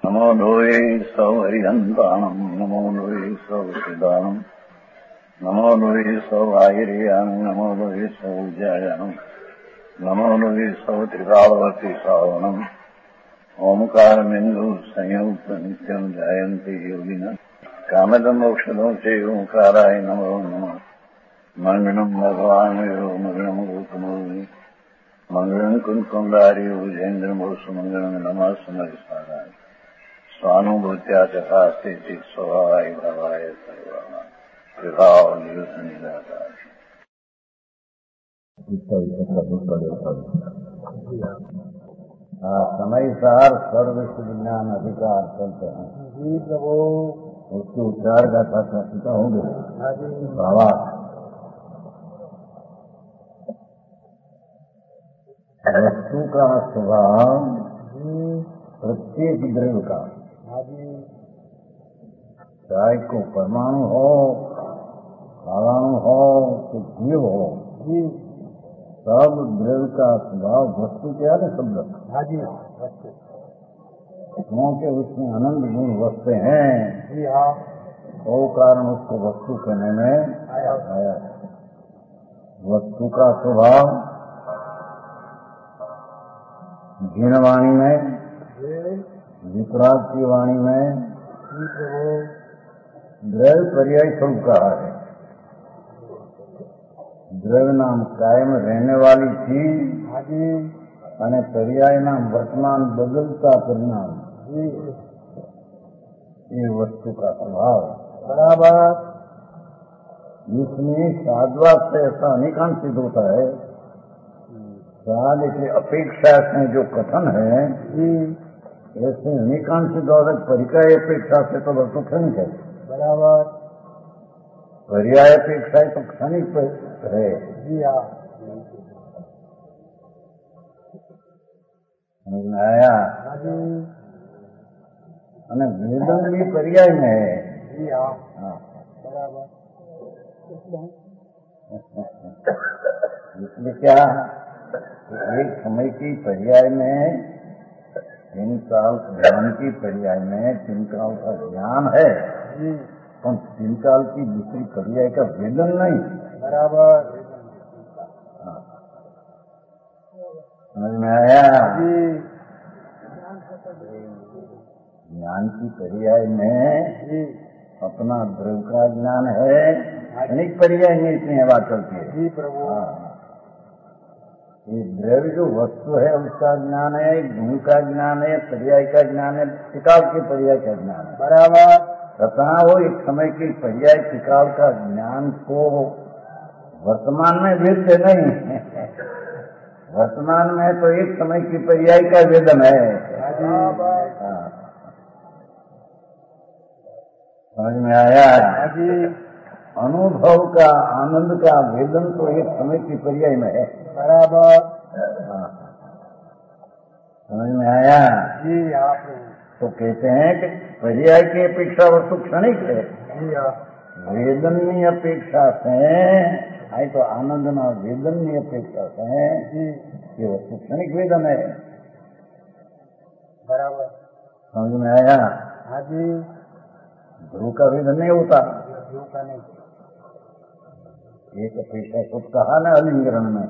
नमो लोये सौहरिहन्ताणम् नमो लोये सौसिदानम् नमो लोये सौभागिर्यानम् नमो लोये सौज्यायानम् नमो लोये सौत्रिकालवती सावनम् ओंकारमिन्दु संयुक्त नित्यम् जायन्ति योगिनः कामदम् मोक्षदम् च ओंकाराय नमो नमः मंगलम् भगवान् मंगलम् गौतमोऽग्नि मंगलम् कुंकुमधारी भुजेन्द्रमोसु मंगलम् नमः समरिसाराय स्वानुभूत्या चकास्ते स्वभावाय भावाय सर्वाणां कृपावनिदाताय समय सार सर्व विज्ञान अधिकार चलते हैं जी प्रभु। उसके उच्चार का था होंगे बाबा वस्तु का स्वभाव प्रत्येक द्रव्य का, चाहे को परमाणु हो, परमाणु हो तो जीव हो, सब द्रव्य का स्वभाव वस्तु क्या है शब्द क्योंकि उसमें आनंद गुण वस्तु हैं जी हाँ, वो कारण उसको वस्तु कहने में आया है। वस्तु का स्वभाव जीर्ण वाणी में, विपराग की वाणी में द्रव्य पर्याय स्वरूप कहा है। द्रव्य नाम कायम रहने वाली चीज और पर्याय नाम वर्तमान बदलता परिणाम, ये वस्तु का स्वभाव बराबर। इसमें साधवाद से ऐसा अनेकांशित होता है। साध की अपेक्षा से जो कथन है ऐसे अनेकांशित और परिकाय अपेक्षा से तो वस्तु क्षणिक है बराबर। पर्याय अपेक्षा तो क्षणिक है जी हाँ, समझ में आया। वेदन भी पर्याय में है जी हाँ बराबर। इसलिए क्या एक समय की पर्याय में 3 साल ज्ञान की पर्याय में 3 साल का ज्ञान है, पर 3 साल की दूसरी पर्याय का वेदन नहीं बराबर। समझ में आया। ज्ञान की पर्याय में अपना द्रव्य का ज्ञान है, अनेक पर्याय में इतनी बात चलती है जी प्रभु। ये द्रव्य जो वस्तु है उसका ज्ञान है, गुण का ज्ञान है, पर्याय का ज्ञान है, टिकाव के पर्याय का ज्ञान है बराबर। तथा वो एक समय की पर्याय टिकाव का ज्ञान को वर्तमान में वेद्य नहीं वर्तमान में तो एक समय की पर्याय का वेदन है। समझ में आया। अनुभव का आनंद का वेदन तो एक समय की पर्याय में है बराबर। समझ में आया जी। आप तो कहते हैं कि पर्याय की अपेक्षा वस्तु क्षणिक है जी हाँ, वेदन की अपेक्षा से आई तो आनंद ना वेदन की अपेक्षा से ये वस्तु क्षणिक वेदन है बराबर। समझ में आया। हाँ जी। ध्रुव का वेदन नहीं होता, ध्रुव का नहीं। एक अपेक्षा कुछ कहा ना अलिंगरण में,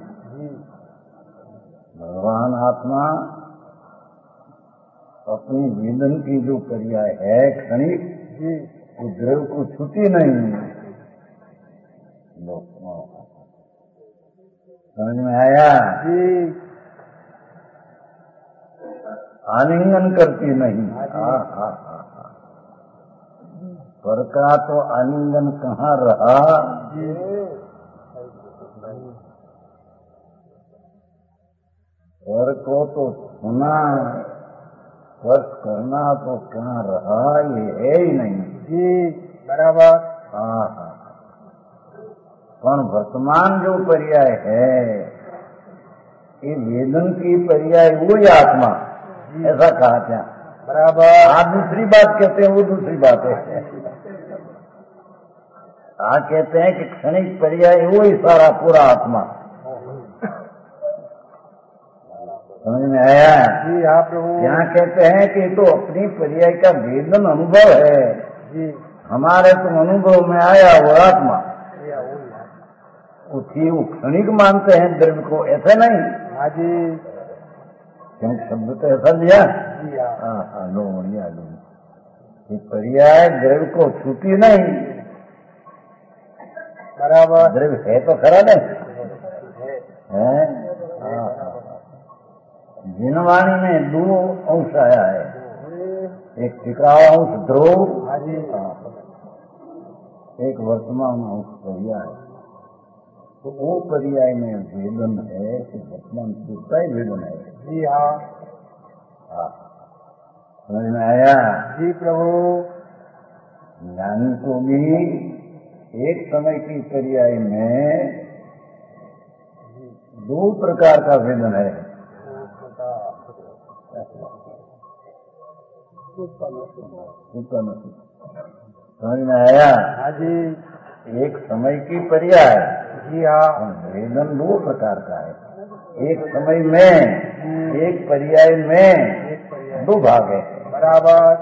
भगवान आत्मा अपनी वेदन की जो पर्याय है क्षणिक, वो द्रव्य को छूती नहीं। समझ में आया जी। आलिंगन करती नहीं। पर का तो आलिंगन कहाँ रहा पर को तो सुना, स्पर्श करना तो कहाँ रहा, ये है ही नहीं जी बराबर। पर वर्तमान जो पर्याय है ये वेदन की पर्याय वो ही आत्मा, ऐसा कहा क्या बराबर। आप दूसरी बात कहते हैं, वो दूसरी बात है। आप कहते हैं कि क्षणिक पर्याय वो ही सारा पूरा आत्मा। समझ में आया? जी हाँ प्रभु। यहाँ कहते हैं कि तो अपनी पर्याय का वेदन अनुभव है जी। हमारे तो अनुभव में आया वो आत्मा उसकी वो क्षणिक मानते हैं द्रव्य को, ऐसा नहीं। हाँ जी। क्योंकि शब्द तो ऐसा लिया। जी हाँ। हाँ लो बढ़िया लो, पर्याय द्रव्य को छूटी नहीं, बराबर। द्रव्य है तो खरा नहीं है। जिनवाणी में दो अंश आया है, एक टिकाऊ अंश ध्रुव, एक वर्तमान अंश पर्याय। तो वो पर्याय में वेदन है कि वर्तमान सूचता ही वेदन है। जी हाँ। समझ में आया? जी प्रभु। ज्ञानी को भी एक समय की पर्याय में दो प्रकार का वेदन है। समझ में आया? हाँ जी। एक समय की पर्याय। जी हाँ। वेदन दो प्रकार का है, एक समय में एक पर्याय में दो भाग है। बराबर।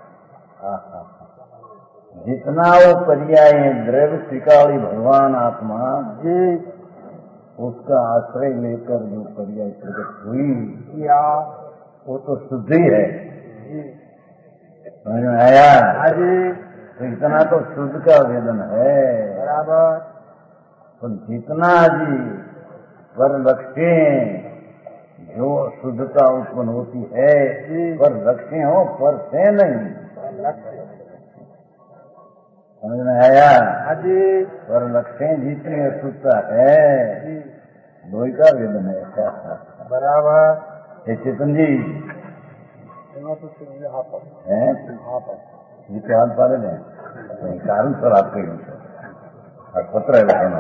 जितना वो पर्याय द्रव्य त्रिकाली भगवान आत्मा जी, उसका आश्रय लेकर जो पर्याय प्रकट हुई हाँ, वो तो शुद्धि है। जी, समझ में आया? हाँ जी। तो इतना तो शुद्ध का वेदन है। बराबर। तो जितना जी पर लक्ष्य जो शुद्धता उत्पन्न होती है, पर लक्ष्य हो, पर से नहीं। समझ में आया? हाँ जी। पर लक्ष्य जितनी अशुद्धता है दो का वेदन है। बराबर। ये चेतन जी है जिसके हाथ पाले हैं कारण सर आपके पत्र है बताना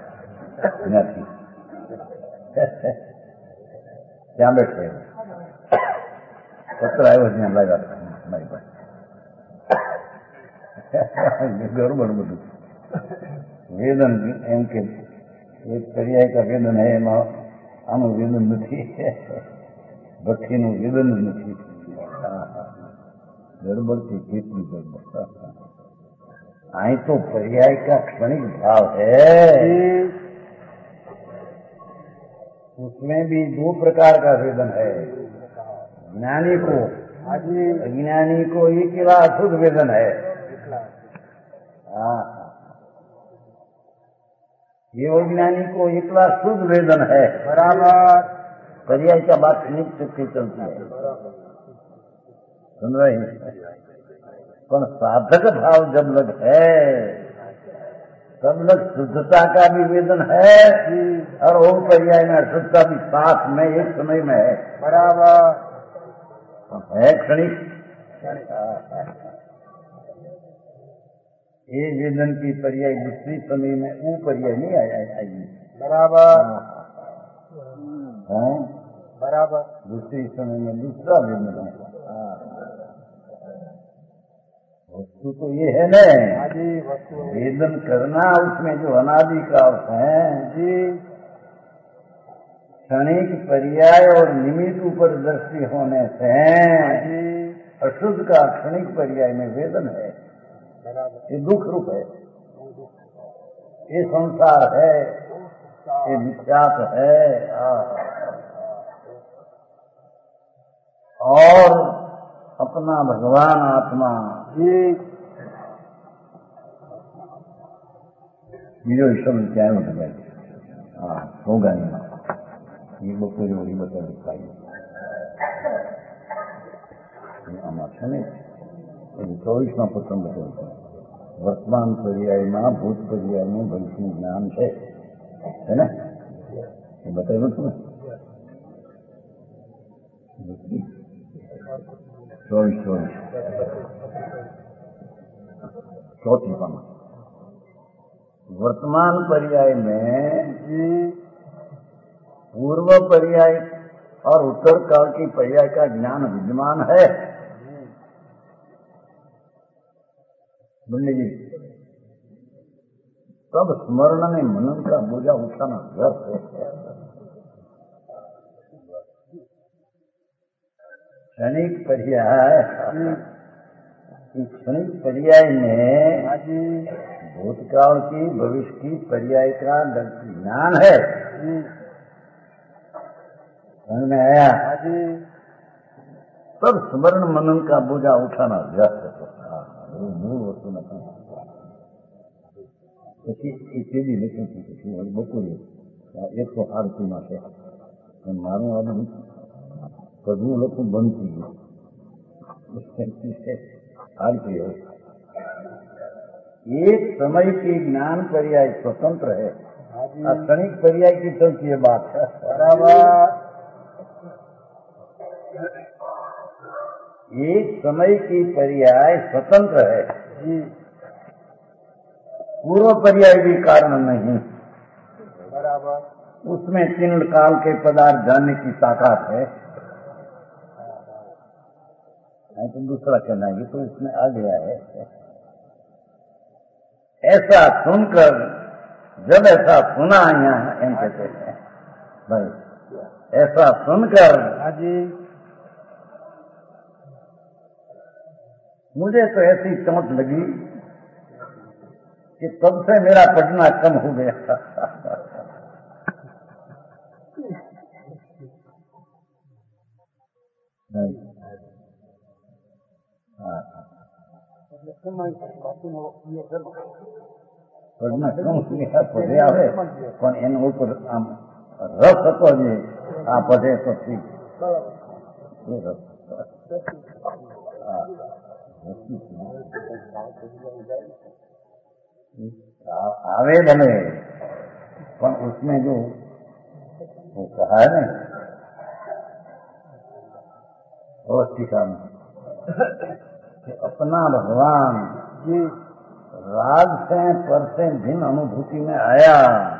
क्या बैठे पत्र आए वो हमारे जाता है हमारी पास ગરબડ બધું વેદન એમ કે એક પર્યાય का વેદન है એમાં આનું વેદન નથી, ભઠ્ઠીનું વેદન નથી, ગરબડ થી કેટલી ગરબડ। અહીં तो पर्याय का क्षणिक भाव है, उसमें भी दो प्रकार का वेदन है। ज्ञानी को अज्ञानी को एक ही अशुद्ध वेदन है। ये ज्ञानी को एकला शुद्ध वेदन है। बराबर। पर्याय का बात निक चुपके चलती है, सुन रही। पर साधक भाव जब लग है तब लग शुद्धता का भी वेदन है और वो पर्याय में अशुद्धता भी साथ में एक समय में है। बराबर है क्षणिक। ये वेदन की पर्याय दूसरी समय में वो पर्याय नहीं आएगी। बराबर। है बराबर। दूसरी समय में दूसरा वेदन है। वस्तु तो ये है न, वेदन करना उसमें जो अनादि का अर्थ है जी, क्षणिक पर्याय और निमित्त ऊपर दृष्टि होने से अशुद्ध का क्षणिक पर्याय में वेदन है। ये दुख रूप है, ये संसार है, ये मिथ्यात्व है। और अपना भगवान आत्मा बीजो ईश्वर क्या है? हाँ होगा नहीं, ये बपोरी वही बता दिखाई आमा છે ને 24માં પ્રથમ બતાવ્યું છે વર્તમાન પર્યાયમાં ભૂત પર્યાયનું ભવિષ્યનું જ્ઞાન છે ને, એ બતાવ્યું હતું ને 24 चौथी पामा। वर्तमान पर्याय में पूर्व पर्याय और उत्तर काल की पर्याय का ज्ञान विद्यमान है। बुल्ली जी तब स्मरण में मनन का बोझा उठाना व्यर्थ है। क्षणिक पर्याय, क्षणिक पर्याय में हाँ जी भूतकाल की भविष्य की पर्याय का ज्ञान है। जी समझ में आया? हाँ जी तब स्मरण मनन का बोझा उठाना व्यर्थ है। मूल वस्तु નથી. પછી એ તેવી નથી થતી. બપોરે 108 છે અને મારું આ બધું પદનું લખવું બંધ થઈ ગયું. एक समय की ज्ञान पर्याय स्वतंत्र है, क्षणिक पर्याय की चलती है बात है। बराबर एक समय की पर्याय स्वतंत्र है जी पूर्व पर्याय भी कारण नहीं। बराबर उसमें 3 काल के पदार्थ जानने की ताकत है। तो दूसरा कहना है तो उसमें आ गया है। ऐसा सुनकर जब ऐसा सुना यहाँ एम कहते हैं भाई, ऐसा सुनकर हाँ जी मुझे तो ऐसी चोट लगी कि तब से मेरा पढ़ना कम हो गया। પદના કમ પદે આવે પણ એના ઉપર આમ રસ હતો જે આ પદે તો ઠીક એ રસ आवे भले पर उसमें जो वो कहा है ना अवस्थिका में कि अपना भगवान जी राग से पर से भिन्न अनुभूति में आया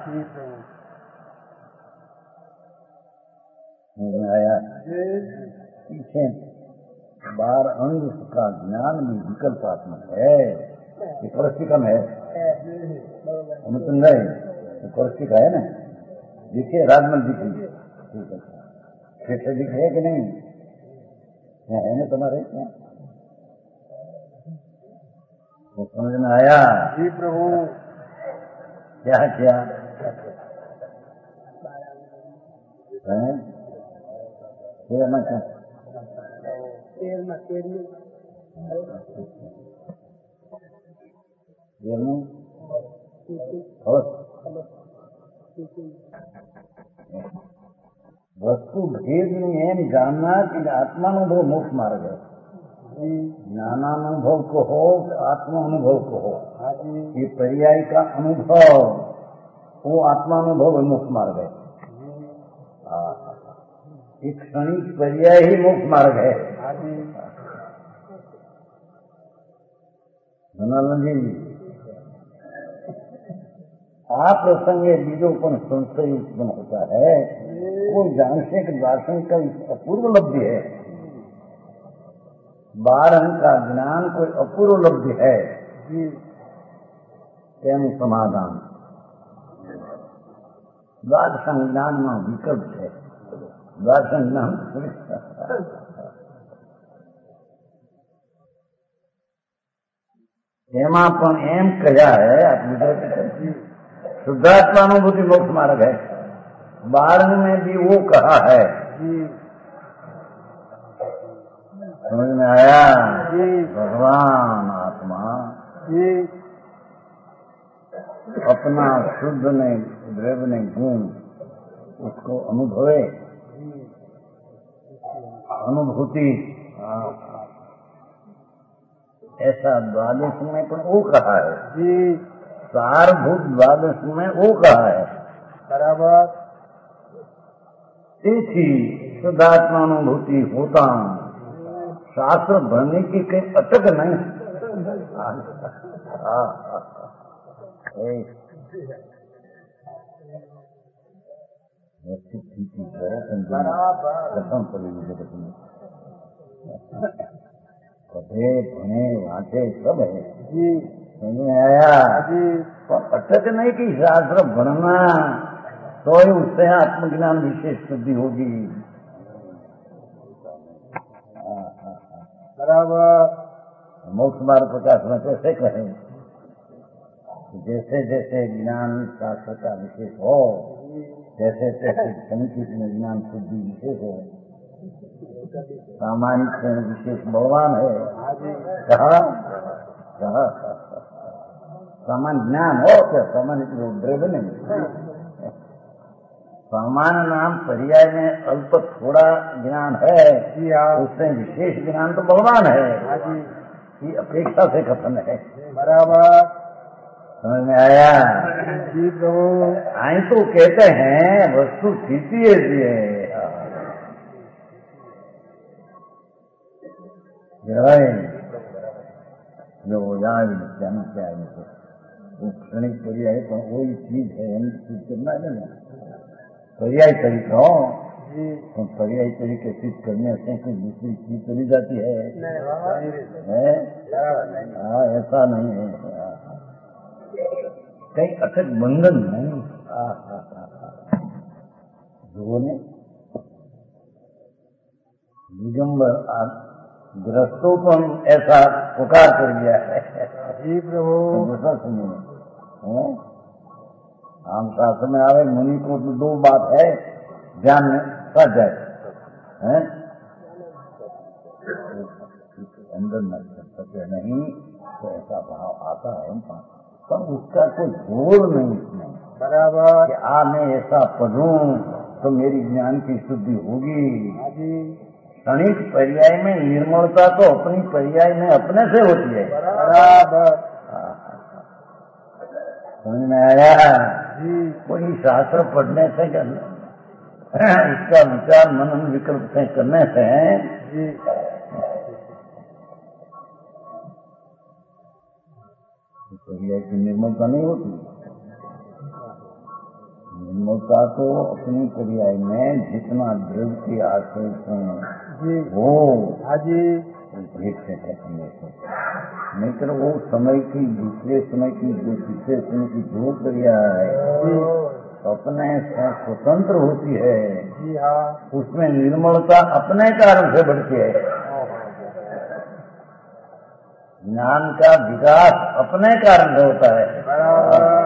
पीछे 12 अंग का ज्ञान भी विकल्पात्मक है। ये परिस्थिका में है अनुसंध है, परिस्थिका है ना। दिखे राजमल दिखी क्षेत्र दिखे है कि नहीं? यहाँ है ना तुम्हारे यहाँ वो समझ में आया? जी प्रभु क्या क्या है क्या वस्तु भेद में एम जानना कि आत्मानुभव मोक्ष मार्ग है। ज्ञानानुभव को हो, आत्मानुभव को हो, ये पर्याय का अनुभव वो आत्मानुभव मोक्ष मार्ग है। एक क्षणिक पर्याय ही मोक्ष मार्ग है। धनानंद जी आ प्रसंगे बीजों पर संशय उत्पन्न होता है। कोई दार्शनिक दर्शन का अपूर्व लब्धि है, 12 का ज्ञान कोई अपूर्व लब्धि है। તેનું સમાધાન દ્વાદશ જ્ઞાનમાં વિકલ્પ છે। દ્વાદશ જ્ઞાન એમાં પણ એમ કહ્યા है आप ગુજરાતી शुद्धात्मानुभूति मोक्ष मार्ग है। 12 में भी वो कहा है। समझ में आया? भगवान आत्मा अपना शुद्ध ने द्रव्य ने गुण उसको अनुभवे अनुभूति ऐसा द्वादश में पण वो कहा है। सारभूत द्वादश में वो कहा है। बराबर તેથી શુદ્ધાત્માनुभूति होता शास्त्र भरने की कहीं अटक नहीं। प्रथम पड़ेगी जगत में पढ़े भणे वांचे सब है। समझ में आया? पर अटक नहीं कि शास्त्र भरना तो ही उससे आत्मज्ञान विशेष शुद्धि होगी। बराबर। मोक्ष मार्ग प्रकाश में कैसे कहें, जैसे जैसे ज्ञान शास्त्र का विशेष हो, जैसे जैसे संचित में ज्ञान शुद्धि विशेष हो, सामान्य विशेष बलवान है। कहा सामान्य ज्ञान हो क्या, सामान्य द्रव्य नहीं। सामान्य नाम पर्याय में अल्प थोड़ा ज्ञान है, उसमें विशेष ज्ञान तो बलवान है, ये अपेक्षा से कथन है। बराबर। समझ में आया जी प्रभु। आई तो कहते हैं वस्तु स्थिति ऐसी है, जो क्षणिक पर्याय तो वही चीज है, सिद्ध करना नहीं पर्याय तरीका हो, तो पर्याय तरीके सिद्ध करने से कोई दूसरी चीज चली जाती है, हाँ ऐसा नहीं है, कहीं अटक बंधन नहीं। जो ने दिगंबर ग्रस्तों को ऐसा पुकार कर दिया है। जी प्रभु। दूसरा सुनिए, आम शास्त्र में आवे मुनि को तो दो बात है ध्यान में पड़ जाए, अंदर न कर सके नहीं तो ऐसा भाव आता है, पर उसका कोई जोर नहीं इसमें। बराबर। कि मैं ऐसा पढ़ूं तो मेरी ज्ञान की शुद्धि होगी। क्षणिक पर्याय में निर्मलता तो अपनी पर्याय में अपने से होती है। बराबर। समझ में आया? कोई शास्त्र पढ़ने से इसका विचार मनन विकल्प से करने से पर्याय की निर्मलता नहीं होती। निर्मलता तो अपनी पर्याय में जितना द्रव्य के आश्रय से हो एक से करने से, नहीं तो वो समय की दूसरे समय की जो तीसरे समय की जो पर्याय अपने से स्वतंत्र होती है, उसमें निर्मलता अपने कारण से बढ़ती है। ज्ञान का विकास अपने कारण से होता है।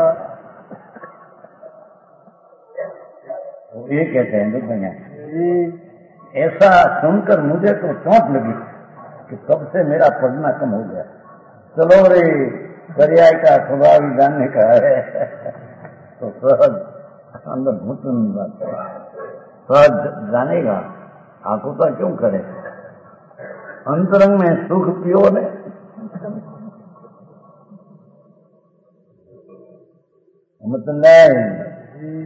ये कहते हैं देखेंगे, ऐसा सुनकर मुझे तो चोट लगी कि कब से मेरा पढ़ना कम हो गया। चलो रे, पर्याय का स्वभाव जानने का है तो सहज अंदर घुटन बात है, सहज जानेगा। आकुता क्यों करे, अंतरंग में सुख पियो ने, मतलब नहीं।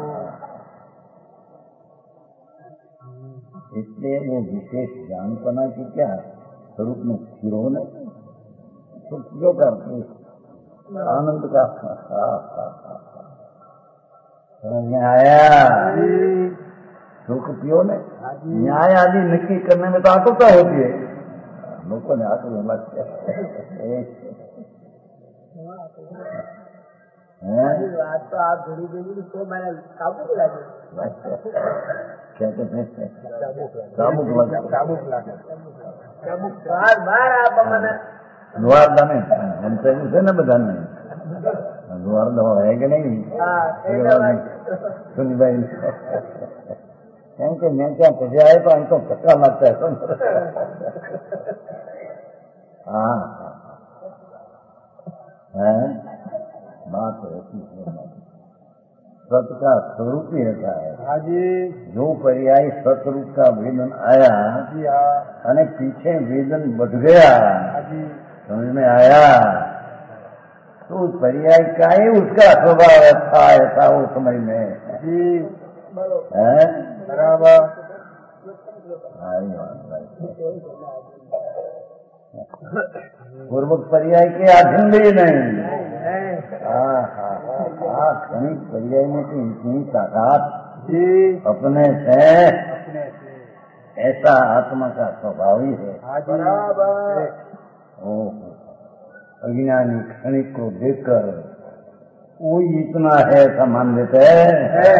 इसलिए वो विशेष ज्ञानपना की क्या स्वरूप में स्थिर होने तो क्यों करते आनंद का समझ में आया? सुख पियो ने न्याय आदि नक्की करने में तो आतुरता होती है, लोगों ने आतुर होना तो आप घड़ी देंगे तो मैंने काबू दिला क्या कहते हैं बार आप मैंने द्वार दाने हमसे उसे न बधाने द्वार दवा है कि नहीं सुनी भाई क्योंकि मैं क्या पहुंचे आए तो हमको धक्का मारता है। बात होती है, सत का स्वरूप ही ऐसा है। जो पर्याय सतरूप का वेदन आया અને पीछे वेदन बढ़ गया, समझ में आया, तो उस पर्याय का ही उसका स्वभाव था ऐसा वो समय में है। बराबर। पूर्वक पर्याय के अधीन भी नहीं। क्षणिक पर्याय में तो इतनी ताकत अपने से ऐसा आत्मा का स्वभाव ही है। अज्ञानी क्षणिक को देखकर वो इतना है ऐसा मान लेते है।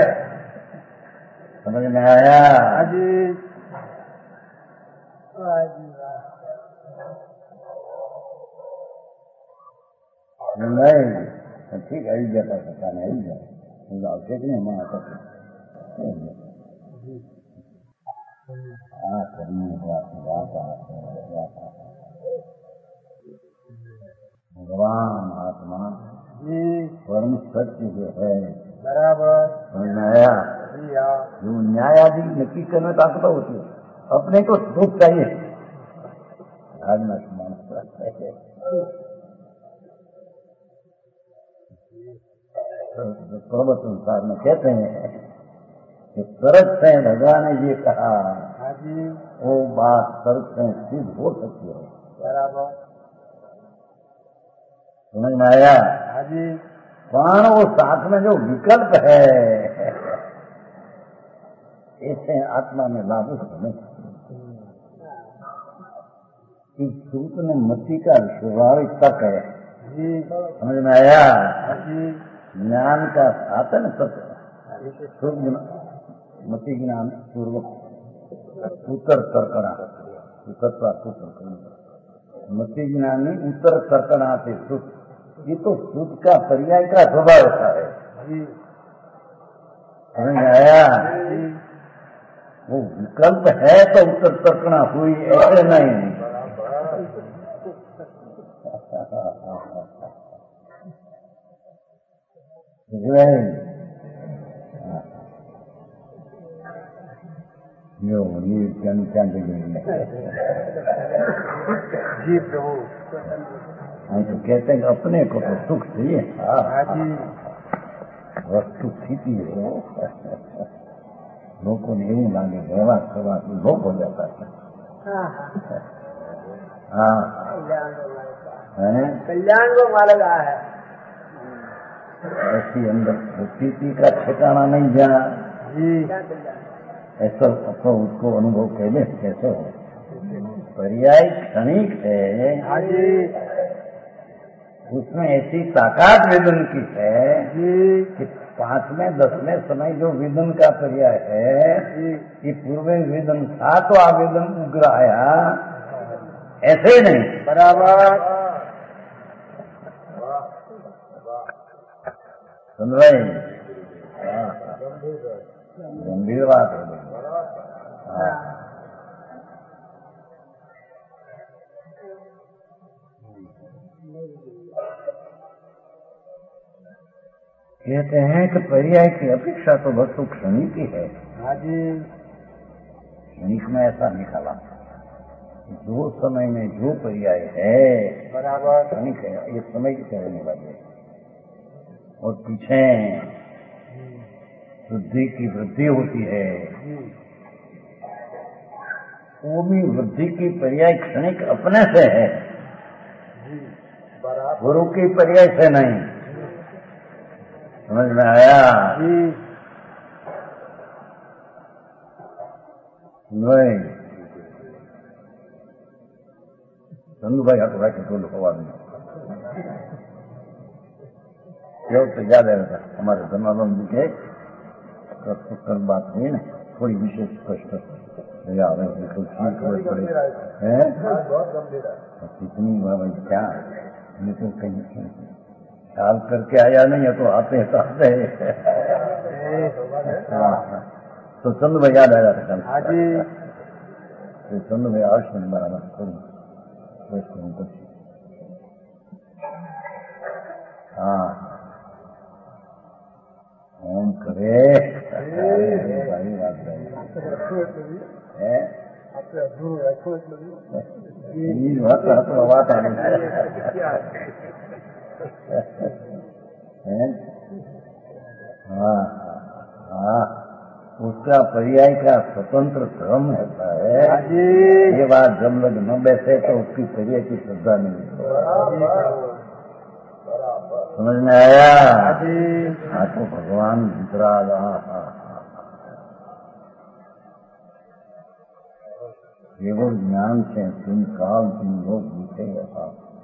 समझ में आया? नहीं ठीक आई जाता पता नहीं आई जाए आवश्यक नहीं हमारा हाँ करनी भगवान आत्मा परम सत्य जो है बराबर न्याया जो न्याय आदि नक्की करने ताकत होती है अपने को सुख चाहिए आज मैं पर्वत संसार में कहते हैं कि तर्क से भगवान ने ये कहा वो बात तर्क से सिद्ध हो सकती है बराबर समझ में आया पण वो साथ में जो विकल्प है इसे आत्मा में लागू होने इस सूत्र में मति का स्वाभाविक तक है समझ में आया ज्ञान का साधन सत्य मति ज्ञान पूर्वक उत्तर तर्कणा मति ज्ञानी उत्तर तर्कणा से सुख ये तो सुख का पर्याय का स्वभाव होता है समझ में आया वो विकल्प है तो उत्तर तर्कणा हुई ऐसे नहीं यो ये क्या जी प्रभु हम तो कहते हैं अपने को तो सुख चाहिए वस्तु स्थिति हो लोगों ने यूं लागे व्यवहार करवा लोग हो जाता है हाँ कल्याण को मार्ग है ऐसी अंदर स्थिति का ठिकाना नहीं जा ऐसा तो उसको अनुभव कैसे कैसे हो पर्याय क्षणिक है उसमें ऐसी ताकत वेदन की है कि 5 में 10 में समय जो वेदन का पर्याय है कि पूर्व वेदन था तो आवेदन उग्र आया ऐसे ही नहीं बराबर सुन रहे गंभीर बात है कहते हैं कि पर्याय की अपेक्षा तो वस्तु क्षणिक ही है क्षणिक में ऐसा निकाला जो समय में जो पर्याय है बराबर क्षणिक है ये समय की कहने वाली है और पीछे वृद्धि की वृद्धि होती है वो भी वृद्धि की पर्याय क्षणिक अपने से है गुरु की पर्याय से नहीं समझ में आया नहीं चंदू भाई हाथ उठा के तो लिखवा देंगे तो याद आएगा हमारे धर्मानंद जी के कल बात हुई ना थोड़ी विशेष स्पष्ट याद है कितनी भाई क्या लेकिन कहीं ख्याल करके आया नहीं है तो आते तो चंद भाई याद आया था कल चंद भाई आवश्य नहीं बराबर थोड़ी हाँ ओम करे भाई बात उसका पर्याय का स्वतंत्र धर्म होता है ये बात जब लोग न बैठे तो उसकी पर्याय की श्रद्धा नहीं समझ में आया हाँ तो भगवान वितराग केवल ज्ञान से तुम काल तुम लोग बीतेगा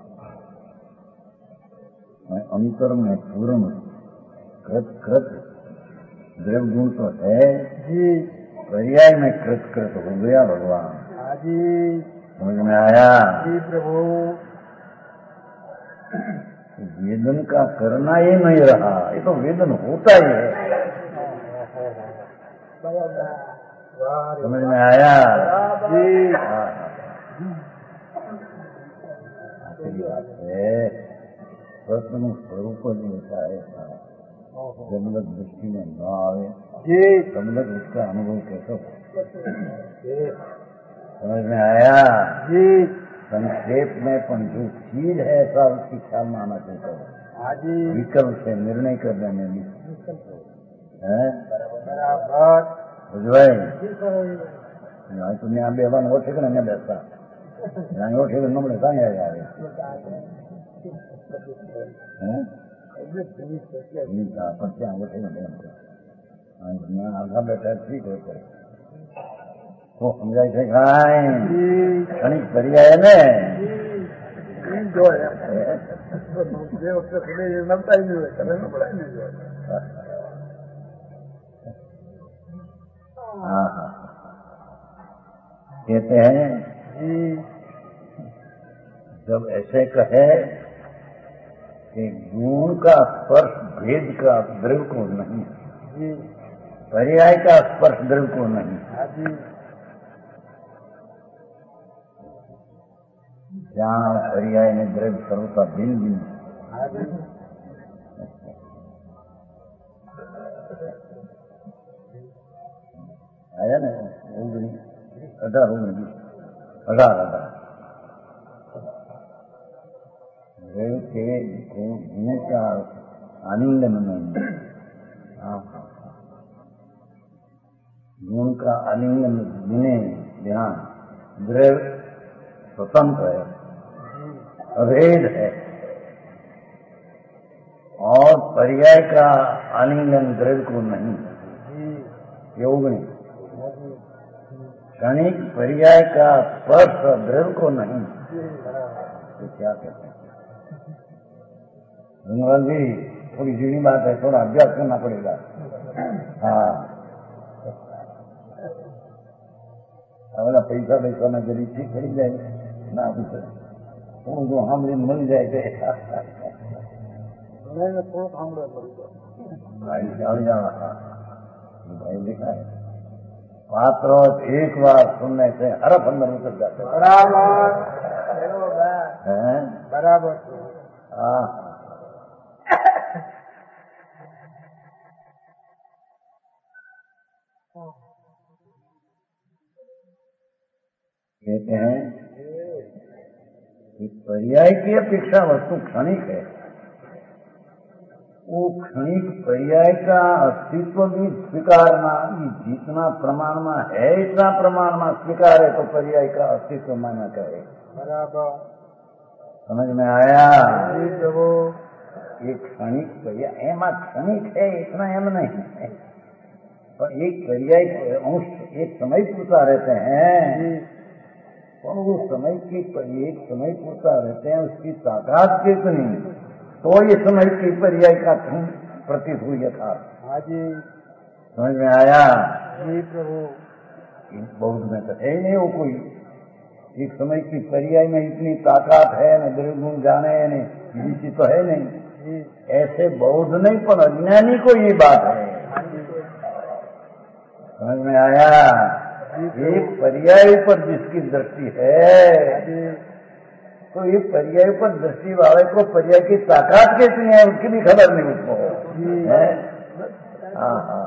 अंतर में पूर्ण कृत द्रव गुण तो है पर्याय में कृत हो गया भगवान समझ में आया? जी प्रभु। वेदन का करना ही नहीं रहा, ये तो वेदन होता ही है। समझ में आया? जी। आखिरी बात है, स्वप्न स्वरूप जो होता है जब तक दृष्टि में न आवे तब तक उसका अनुभव कैसे हो? समझ में आया? जी। संक्षेप में पण जो चीज है ऐसा उसकी ख्याल में आना चाहिए। विकल्प से निर्णय करने में भी है बुझवाई तुम्हें यहाँ बेहन हो ठेक न बेसता यहाँ हो ठेक नमने सांगे यार पत्या हो ठेक न आगा बैठा ठीक होते वो समझाई थे खाए क्षणिक पर्याय ने जो है उससे सुने ये नमता ही नहीं हुए करने में बड़ा नहीं हुआ। हाँ हाँ कहते हैं जब ऐसे कहे कि गुण का स्पर्श भेद का द्रव्य को नहीं, पर्याय का स्पर्श द्रव्य को नहीं, जहाँ पर्याय में द्रव्य सर्वता भिन्न भिन्न आया ना 18 द्रव्य के गुण का आलिंगन नहीं, गुण का आलिंगन बिने ध्यान द्रव्य स्वतंत्र है, अभेद है और पर्याय का आलिंगन द्रव्य को नहीं, योग नहीं, क्षणिक पर्याय का स्पर्श द्रव्य को नहीं, तो क्या कहते हैं धन्यवाद जी? थोड़ी जीणी बात है, थोड़ा अभ्यास करना पड़ेगा। हाँ अगला पैसा पैसा में जरी ठीक खड़ी जाए ना जो हम मिल जाए भाई लिखा है पात्र एक बार सुनने से हरफ अंदर उतर जाते बराबर। हाँ कहते हैं कि पर्याय की अपेक्षा वस्तु क्षणिक है, वो क्षणिक पर्याय का अस्तित्व भी स्वीकारना, जितना प्रमाण में है इतना प्रमाण में स्वीकार है तो पर्याय का अस्तित्व माना कहे। बराबर समझ में आया? प्रभु। एक क्षणिक पर्याय एमा क्षणिक है इतना एम नहीं है, पर एक पर्याय अंश एक समय पूरता रहते हैं, और वो समय की एक समय पूरता रहते हैं, उसकी ताकत कितनी तो ये समय की पर्याय का प्रतीत हुई यथार्थ। हाँ जी समझ में आया? जी प्रभु। बौद्ध में तो है ही नहीं वो कोई एक समय की पर्याय में इतनी ताकत है न दुर्गुण जाने न किसी तो है नहीं, ऐसे बौद्ध नहीं पर अज्ञानी को ये बात है। समझ में आया? एक पर्याय पर जिसकी दृष्टि है तो ये पर्याय पर दृष्टि वाले को पर्याय की ताकत कैसी है उसकी भी खबर नहीं उसको है। हाँ हाँ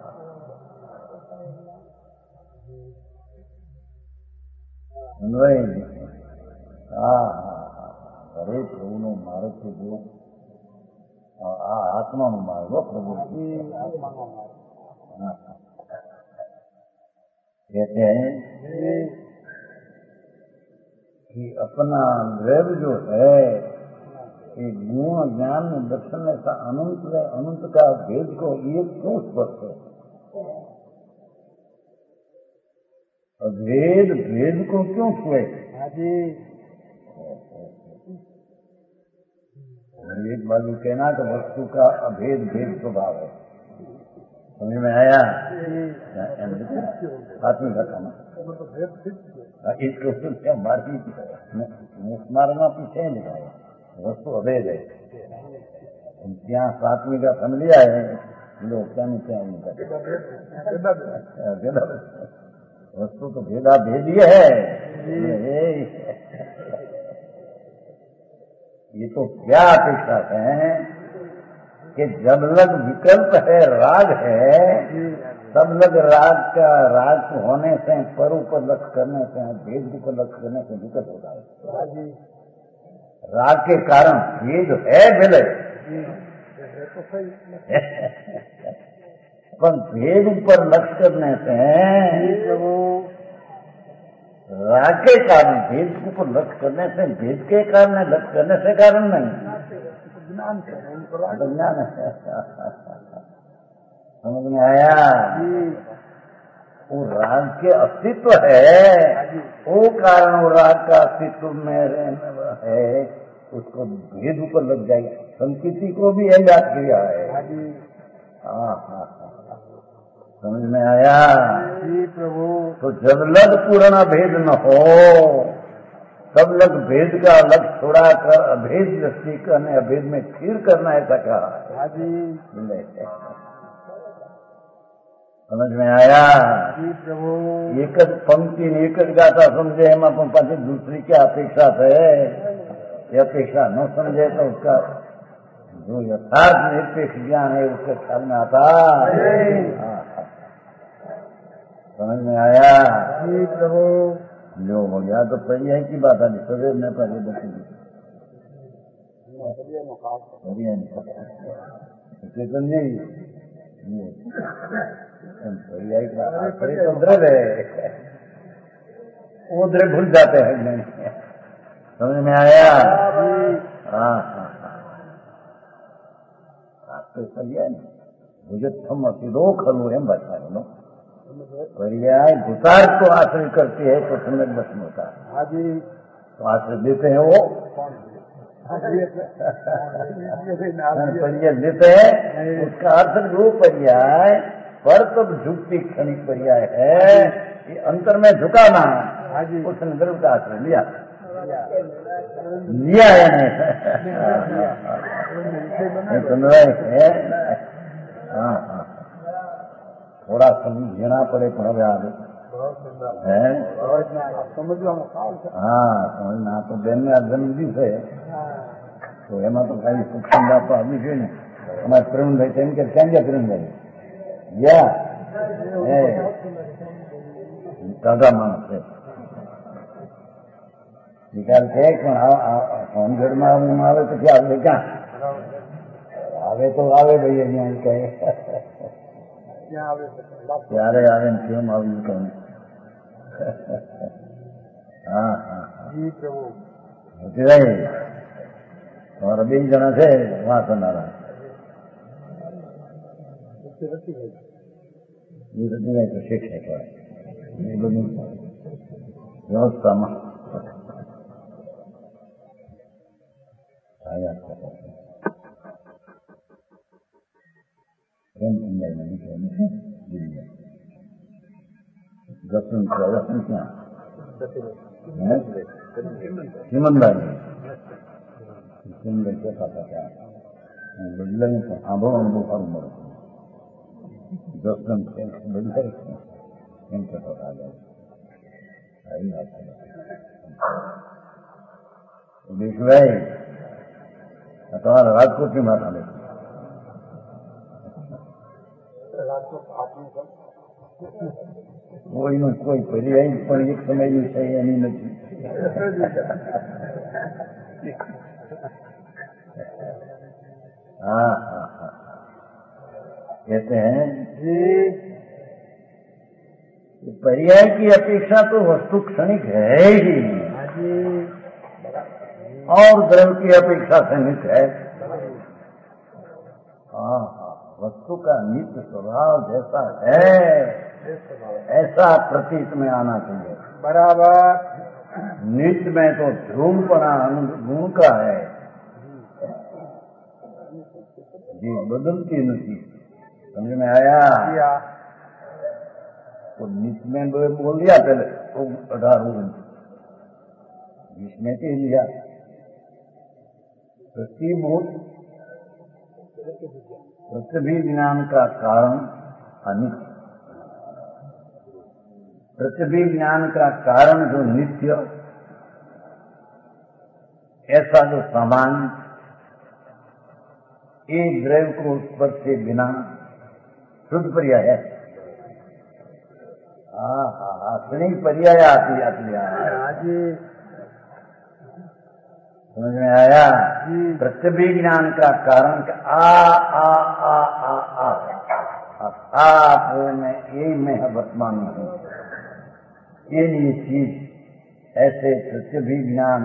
हाँ अरे प्रभु नो मारो प्रभु आत्मा नो मारो प्रभु। कहते हैं कि अपना द्रव्य जो है ये गुण ज्ञान दर्शन ऐसा अनंत का भेद को ये क्यों स्पष्ट है? भेद को क्यों छुए? एक बाजू कहना तो वस्तु का अभेद भेद स्वभाव है। समझ में आया? आत्मिक का खाना એક વસ્તુ ત્યાં મારવી મુસ્મારમાં પીછે નહીં વસ્તુ અભેદ है ત્યાં સાત્વિકા સમજ્યા है लोग क्या नहीं क्या वस्तु तो भेदा भेदी है ये तो क्या अपेक्षा है कि जब लग विकल्प है राग है तब लग राग होने से पर ऊपर लक्ष्य करने से भेद ऊपर लक्ष्य करने से विकल्प होता है राग के कारण भेद है भले पर भेद ऊपर लक्ष्य करने से राग के कारण भेद ऊपर लक्ष्य करने से भेद के कारण लक्ष्य करने से कारण नहीं ज्ञान है समझ में आया वो राग के अस्तित्व है वो कारण वो राग का अस्तित्व में है उसको भेद ऊपर लग जाएगी संस्कृति को भी यह याद किया है हाँ समझ में आया जी प्रभु। तो जब लग पूर्ण भेद न हो तब लग भेद का अलग छोड़ा कर अभेद दृष्टि करने अभेद में स्थिर करना ऐसा कहा समझ में आया जी प्रभु। एक पंक्ति ने एक गाथा समझे एम पाછી दूसरी क्या अपेक्षा है ये अपेक्षा न समझे तो उसका जो यथार्थ निरपेक्ष ज्ञान है उसके ख्याल में आता समझ में आया जी प्रभु। जो हो गया तो पर्याय की बात है सदैव में पहले चेतन नहीं पर्याय का तो द्रव है वो द्रव भूल जाते हैं नहीं समझ में आया हाँ तो पर्याय मुझे थम अतिरो खलू एम बताया पर्याय भूतार्थ को आश्रय करती है तो समय भस्म होता है तो आश्रय देते हैं वो पर्याय देते हैं उसका अर्थ जो पर्याय पर तब झुकती क्षणिक पर्याय है कि अंतर में झुकाना उसने द्रव का आश्रय लिया है नहीं सुन रहे हैं हाँ थोड़ा समझना पड़े पर હવે આવે हाँ समझना तो बेन ने जन्मदिन है तो એમાં તો ખાલી સુખંડ આપવા આવી જોઈએ ને અમારે પ્રવીણભાઈ તેમ કે ક્યાં ગયા પ્રવીણભાઈ ગયા દાદા માણસ છે નિકાલ છે પણ હોમગઢમાં આવે પછી આવે ક્યાં આવે તો આવે ભાઈ અહીંયા કહે ત્યારે આવે ને કેમ આવ્યું કહું હા હા તમારા બે જણા છે વાંચનારા એ રજૂઆત તો શિક્ષક હોય એ બધું વ્યવસ્થામાં દર્શન ક્યાં હિમંતભાઈ કહેતા હતા બદલાઈ આંભવાનું બહુ સારું મળે દર્શન બદલાય એમ કહેતા હતા દેશભાઈ તમારા રાજકોટની માથા લે કોઈનું કોઈ પર્યાય પણ એક સમયનું છે એની નથી हाँ हाँ हाँ कहते हैं पर्याय की अपेक्षा तो वस्तु क्षणिक है ही और द्रव की अपेक्षा क्षणिक है हाँ हाँ वस्तु का नित्य स्वभाव जैसा है ऐसा प्रतीत में आना चाहिए बराबर। नित्य में तो ध्रुवपना गुण का है जी बदलती नहीं समझ में आया तो नित्य में बोल दिया पहले 18 जिसने के लिया प्रतिभूत प्रतिभिज्ञान का कारण अनित्य, प्रतिभिज्ञान का कारण जो नित्य, ऐसा जो सामान्य एक द्रव्य को स्पर्श के बिना शुद्ध पर्याय है। क्षणिक पर्याय आती समझ में आया? प्रतिभिज्ञान का कारण में यही मैं वर्तमान में हूँ, ये चीज ऐसे प्रतिभिज्ञान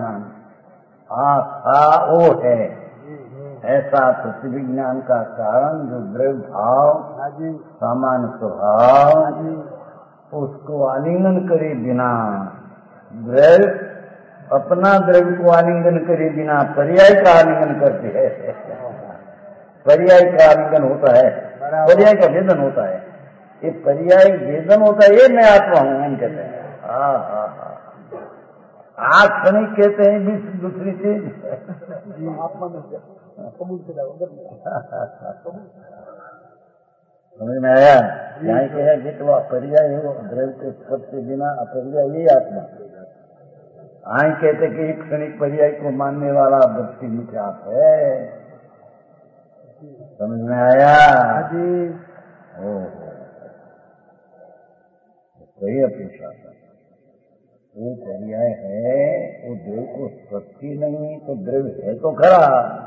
वो है। ऐसा प्रतिभिज्ञान का कारण जो द्रव्य भाव सामान्य स्वभाव, उसको आलिंगन करे बिना द्रव्य अपना द्रव्य को आलिंगन करे बिना पर्याय का आलिंगन करते हैं। पर्याय का आलिंगन होता है, पर्याय का भेदन होता है। ये पर्याय भेदन होता है, ये मैं आत्मा हूं हम कहते हैं। आज क्षणिक कहते हैं बीच दूसरी चीज आत्मा में समझ में आया? यहाँ कहे कि तो पर्याय हो द्रव्य के स्पर्श के बिना अपर्याय यही आत्मा। आए कहते कि एक क्षणिक पर्याय को मानने वाला व्यक्ति मिथ्याप है। समझ में आया? सही अपेक्षा वो पर्याय है, वो देव को स्पर्शी नहीं तो द्रव्य है तो खरा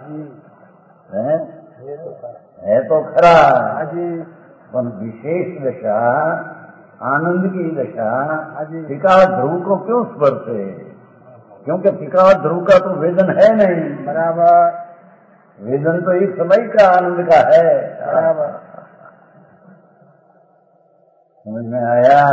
है तो खरा, पर विशेष दशा आनंद की दशा टिकावट ध्रुव को क्यों स्पर्श है? क्योंकि टिकावट ध्रुव का तो वेदन है नहीं। बराबर, वेदन तो एक समय का आनंद का है। बराबर, समझ में आया?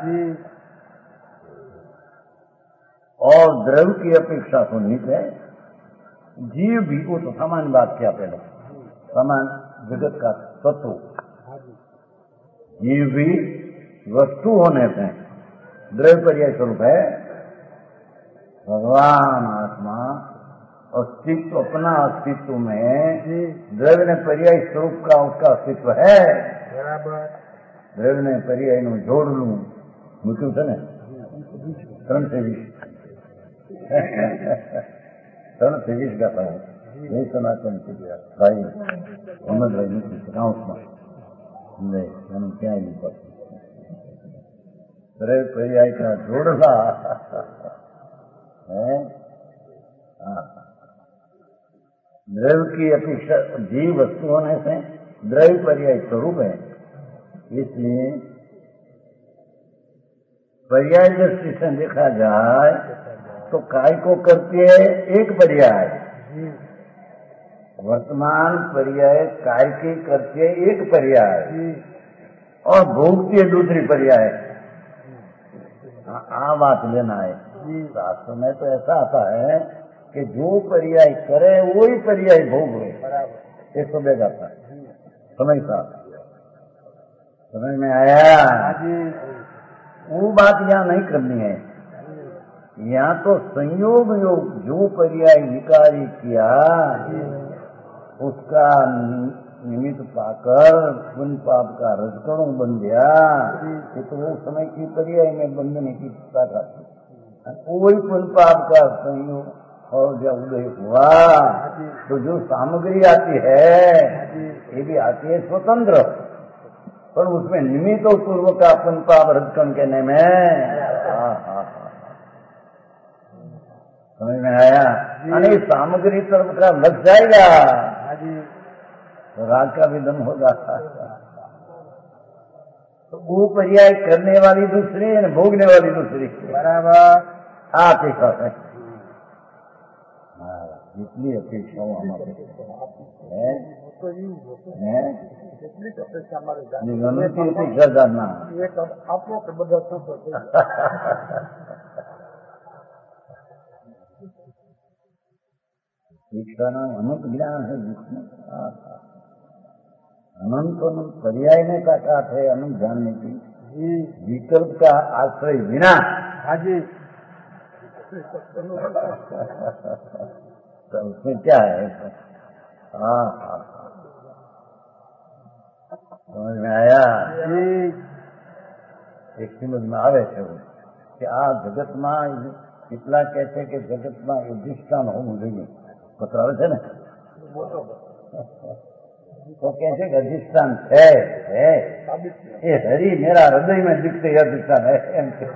और द्रव्य की अपेक्षा तो नित है। जीव भी को तो सामान्य बात क्या पहले समान जगत का तत्व, जीव भी वस्तु होने से द्रव्य पर्याय स्वरूप है। भगवान आत्मा अस्तित्व, अपना अस्तित्व में द्रव्य ने पर्याय स्वरूप का उसका अस्तित्व है। द्रव्य ने पर्याय नु जोड़ लू मुझे ने तरण से विष का था यही सनातन की भाई मोहम्मद भाई ने सुना उसमें हम क्या ही द्रव्य पर्याय का जोड़ना है। द्रव्य की अपेक्षा जीव वस्तु होने से द्रव्य पर्याय स्वरूप है। इसलिए पर्याय दृष्टि से देखा जाए तो काय को करती है एक पर्याय, वर्तमान पर्याय काय की करती है एक पर्याय और भोगती है दूसरी पर्याय। बात लेना है। शास्त्र में तो ऐसा आता है कि जो पर्याय करे वही पर्याय भोग ले, ये सब जाता है। समझ में आया? वो बात यहाँ नहीं करनी है। यहाँ तो संयोग योग जो पर्याय निकाली किया उसका निमित्त पाकर पुण्य पाप का रजकणों बन गया, ये तो वो समय की पर्याय में बंधने की ताकत। कोई पुण्य पाप का संयोग और जब उदय हुआ तो जो सामग्री आती है ये भी आती है स्वतंत्र, पर उसमें निमित्त पूर्व का पुण्य पाप रजकण कहने में समझ में आया? यानी सामग्री तरफ का लग जाएगा तो राग का भी दम होगा। तो वो पर्याय करने वाली दूसरी है, भोगने वाली दूसरी। बराबर, आप एक है जितनी अपेक्षा हमारे अपेक्षा जानना शिक्षा नाम अनंत ज्ञान है जिसमें अनंत अनंत पर्याय में ताकत है अनंत जानने की। विकल्प का आश्रय बिना हाँ जी। तो उसमें क्या है? हाँ हाँ, समझ में आया? एक समझ में आवे છે કે આ જગતમાં કેટલા કહે છે કે જગતમાં અધિષ્ઠાન હોવું જોઈએ. પત્ર આવે છે ને તો કહે છે કે અધિષ્ઠાન છે એ હરિ મેરા હૃદયમાં દિખતે અધિષ્ઠાન હે એમ કે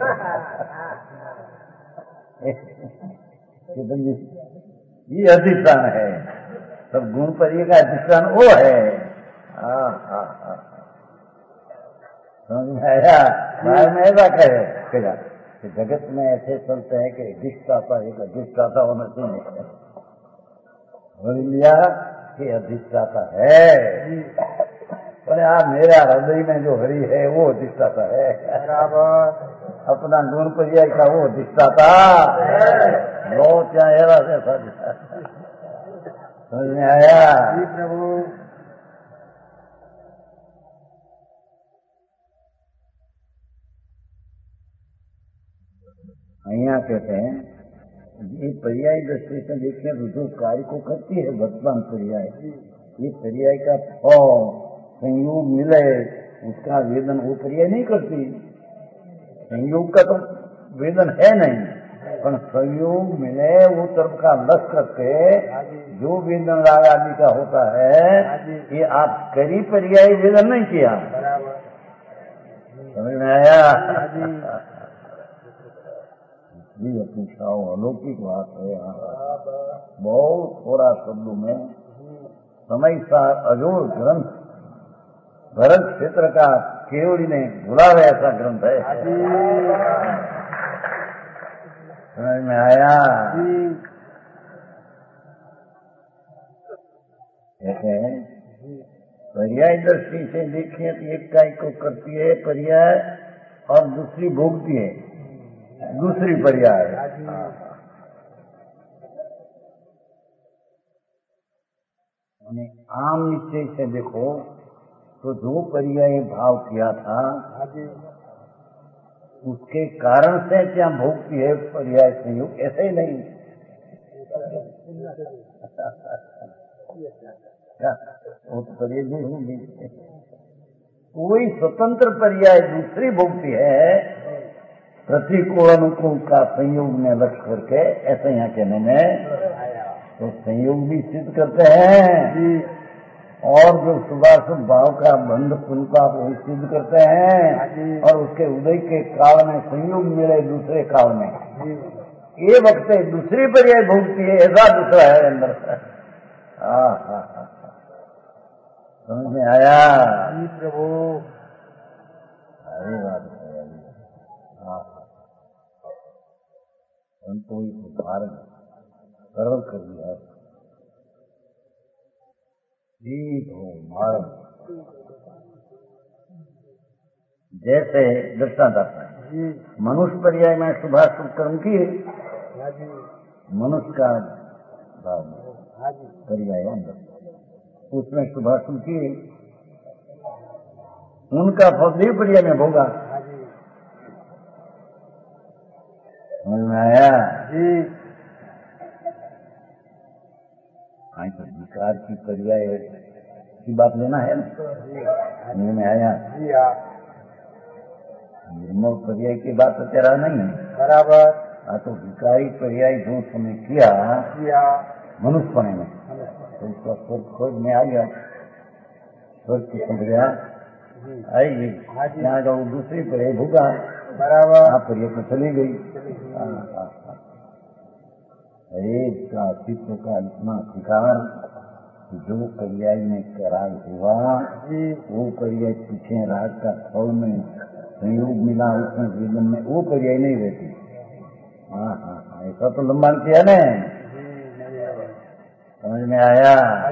ये अधिष्ठान है. सब गुण पर ये का अधिष्ठान वो है. हाँ हाँ हाँ, समझ में आया? बाहर में ऐसा कहे कि जगत में ऐसे चलते हैं कि अधिष्ठाता एक अधिष्ठाता होना चाहिए. बोल लिया कि अधिष्ठाता है, पर आप मेरा हृदय में जो हरि है वो अधिष्ठाता है. बराबर. अपना गुण पर्याय का वो अधिष्ठाता लो क्या एरा से समझ में आया? जी प्रभु. અહીંયા कहते हैं ये पर्याय दृष्टि से देखने तो जो कार्य को करती है वर्तमान पर्याय, ये पर्याय का संयोग मिले उसका वेदन वो पर्याय नहीं करती. संयोग का तो वेदन है नहीं, पर संयोग मिले वो तरफ का लक्ष्य करके जो वेदन राग आदि का होता है ये आप करी पर्याय वेदन नहीं किया. समझ में आया? ये अपेक्षाओं अलौकिक बात है. बहुत थोड़ा शब्दों में समय सार अजोड़ ग्रंथ भरत क्षेत्र का केवड़ी ने बुलावे ऐसा ग्रंथ है. समझ में आया? कहते हैं पर्याय दृष्टि से देखिए तो एक काय को करती है पर्याय और दूसरी भोगती है दूसरी पर्याय. आम निश्चय से देखो तो जो पर्याय भाव किया था उसके कारण से क्या भोगती है पर्याय संयोग, ऐसे ही नहीं. वो तो पर्याय नहीं होगी. कोई स्वतंत्र पर्याय दूसरी भोगती है प्रतिकूल अनुकूल का संयोग में लक्ष्य करके, ऐसे यहाँ कहने में तो संयोग भी सिद्ध करते हैं और जो सुभाषुभ भाव का बंध पुनता वो सिद्ध करते हैं और उसके उदय के काल में संयोग मिले दूसरे काल में ये वक्त दूसरी पर्याय भोगती है ऐसा दूसरा है अंदर. हाँ हाँ हाँ, समझ में आया? प्रभु. अरे बात है. हाँ, उनको भारत सरल कर दिया. ठीक हो भारत जैसे दृष्टांत आता है. मनुष्य पर्याय में शुभाशुभ कर्म किए, मनुष्य का भाव पर्याय अंदर उसमें शुभाशुभ किए, उनका फल देव पर्याय में भोगा. समझ में आया? हाँ, तो विकार की पर्याय की बात लेना है ना. समझ में आया? निर्मल पर्याय की बात तो तेरा नहीं है. बराबर. हाँ, तो विकारी पर्याय जो तुमने किया मनुष्य पने में तो उसका स्वर्ग खोज में आ गया. स्वर्ग की संज्ञा आएगी यहाँ का वो दूसरी पर्याय भोगा. बराबर. आप पर्याय तो चली गई. एक का अस्तित्व का इतना शिकार जो पर्याय में करार हुआ वो पर्याय पीछे राग का फल में संयोग मिला उसमें जीवन में वो पर्याय नहीं रहती. हाँ हाँ हाँ, ऐसा तो लंबा किया ने. समझ में आया?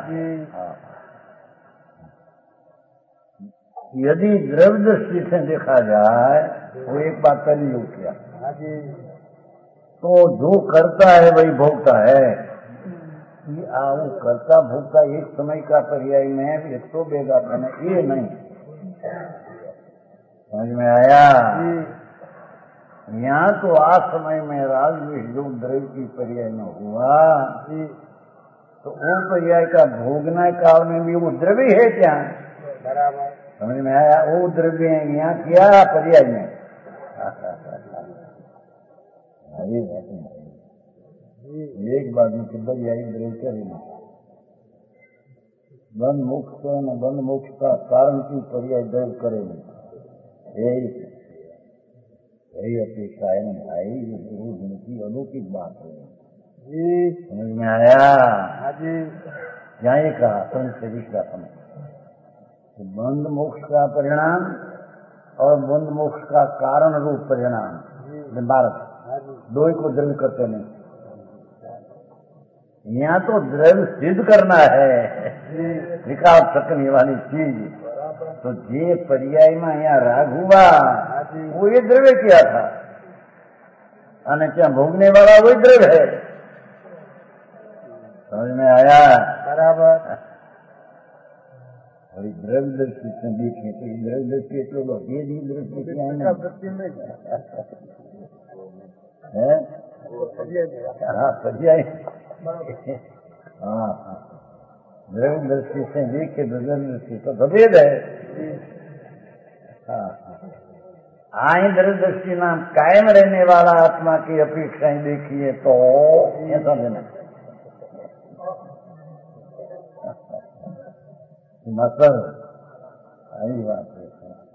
यदि द्रव्य दृष्टि से देखा जाए वो एक बात पहले योग किया तो जो करता है वही भोगता है. वो करता भोगता एक समय का पर्याय में 100 बेगा बने ये नहीं. समझ में आया? यहाँ तो आज समय में राजवेश जो द्रव्य की पर्याय में हुआ तो वो पर्याय का भोगना काल में भी वो द्रव्य है क्या? बराबर समझ में आया? वो द्रव्य है यहाँ क्या पर्याय में? अरे एक बात में पर्याय द्रव्य करेंगे बंद मोक्ष न बंद मोक्ष का कारण की पर्याय द्रव्य करेंगे। यही अपेक्षा है ना भाई, ये गुरु की अलौकिक बात है जी। समझ में आया? हाँ जी। यहाँ ये कहा संशय का समय बंद मोक्ष का परिणाम और बंद मोक्ष का कारण रूप परिणाम भारत दो को द्रव्य करते नहीं। यहाँ तो द्रव्य सिद्ध करना है विकास सकने वाली चीज, तो जे पर्याय में यहाँ राग हुआ वो ये द्रव्य किया था और क्या भोगने वाला वही द्रव्य है। समझ में आया? बराबर। और द्रव्य दृष्टि से देखें तो द्रव्य दृष्टि तो ये भी दृष्टि है। हाँ पर्याय, हाँ हाँ द्रव्य दृष्टि से देखे द्रव्य दृष्टि तो भेद है। हाँ आई द्रव्य दृष्टि नाम कायम रहने वाला आत्मा की अपेक्षाएं देखिए तो ऐसा देना मतलब आई बात है।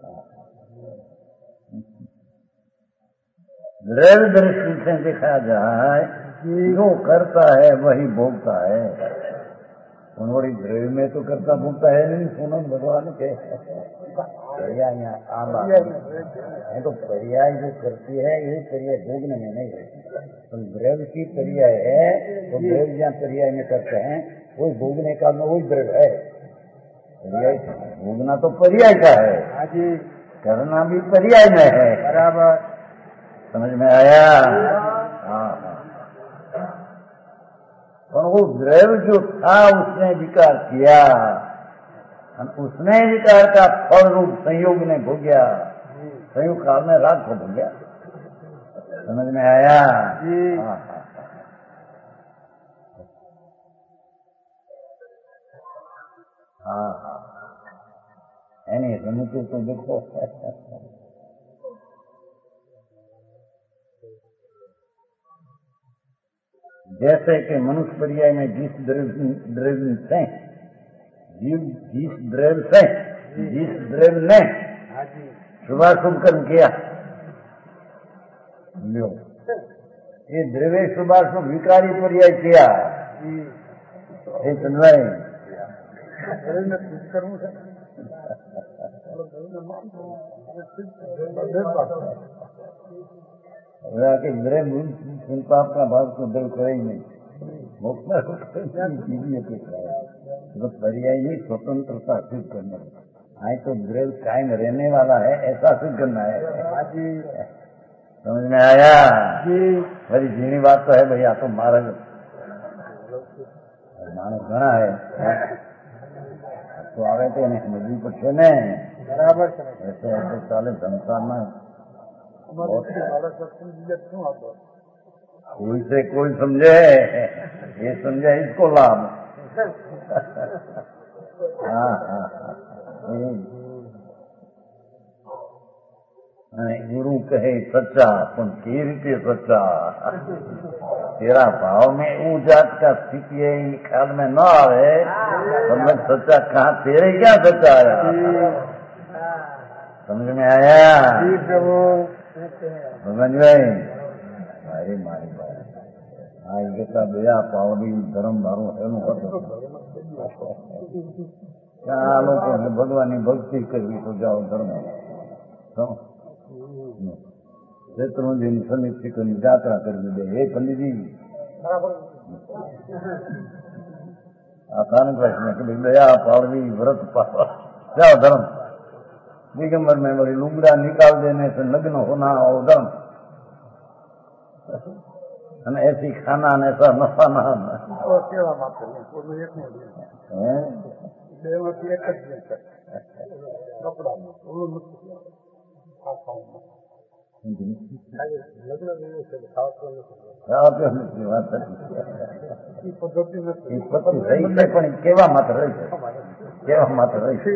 द्रव्य दृष्टि से देखा जाए जो करता है वही भोगता है। उन्होंने द्रव्य में तो करता भोगता है नहीं, सुनो भगवान के पर्याय है तो पर्याय जो करती है ये पर्याय भोगने में नहीं रहती। तो द्रव्य की पर्याय है तो द्रव्य जहाँ पर्याय में करते हैं वही भोगने काल में वही द्रव्य है। पर्याय भोगना तो पर्याय का है, करना भी पर्याय में है। बराबर। समझ में आया? हाँ और वो द्रव्य जो था उसने विकार किया, उसने विकार का फल रूप संयोग ने भोग्या, संयोग काल में राग को भोग्या। समझ में आया? हाँ हाँ हाँ है नहीं समझते तो देखो जैसे कि मनुष्य पर्याय में जिस द्रव्य से जिस द्रव्य से जिस द्रव्य ने शुभाशुभ कर्म किया, लो ये द्रव्य शुभाशुभ विकारी पर्याय किया, ये समझाए पाप का भाव को दल करे ही नहीं, तो पर्याय ही स्वतंत्रता सिद्ध करना है। आई तो द्रव्य कायम रहने वाला है ऐसा सिद्ध करना है। समझ में आया? बड़ी झीणी बात तो है भैया, तो महाराज मानस घना है तो आवे तो नहीं समझी पड़े ने बराबर। ऐसे ऐसे चाले संसार में कोई से कोई समझे, ये समझे इसको लाभ। हाँ हाँ गुरु कहे सच्चा पण के रीते सच्चा, तेरा भाव में वो जात का स्थिति है ख्याल में न आवे तो मैं सच्चा कहा, तेरे क्या सच्चा आया? समझ में आया? समझ गए? મારી મારી આ કેટલા બધા પાવડી ધર્મ મારું એનું હતું આ લોકોને ભગવાનની ભક્તિ કરવી તો જાઓ ધર્મ શેત્રુંજીની સમિતિની જાત્રા કરી દે હે પંડિતજી આ કારણ પ્રશ્ન કે દયા પાવડી વ્રત પાવા જાઓ ધર્મ दिगंबर में बड़ी लुंगड़ा निकाल देने से नग्न होना और धर्म, ऐसी खाना ने ऐसा नफा ना વાત થઈ પણ કેવા માત્ર રહી છે, કેવા માત્ર રહી છે.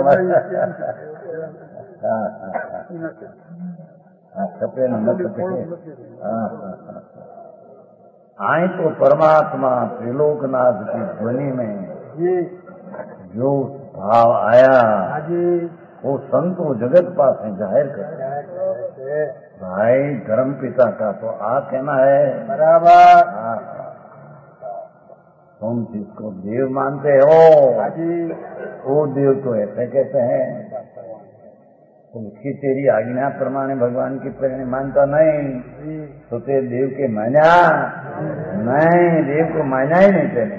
आई तो परमात्मा त्रिलोकनाथ की ध्वनि में जो भाव आया वो संतो जगत पास है जाहिर कर भाई धर्म पिता का तो आ कहना है बराबर. तुम जिसको देव मानते हो वो देव तो ऐसे कहते हैं, तो उसकी तेरी आज्ञा प्रमाणे भगवान की प्रेरणा मानता नहीं तो ते देव के माना नहीं, देव को माना ही नहीं तेने.